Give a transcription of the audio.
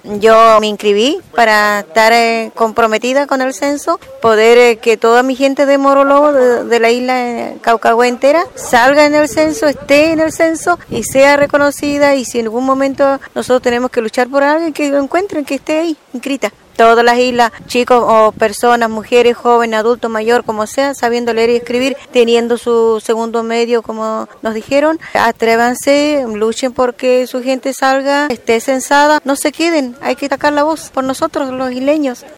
Yo me inscribí para estar comprometida con el censo, poder que toda mi gente de Morolobo, de la isla Caucagüe entera, salga en el censo, esté en el censo y sea reconocida, y si en algún momento nosotros tenemos que luchar por alguien, que lo encuentren, que esté ahí, inscrita. Todas las islas, chicos o personas, mujeres, jóvenes, adultos, mayor, como sea, sabiendo leer y escribir, teniendo su segundo medio, como nos dijeron, atrévanse, luchen porque su gente salga, esté censada, no se queden, hay que sacar la voz por nosotros, los isleños.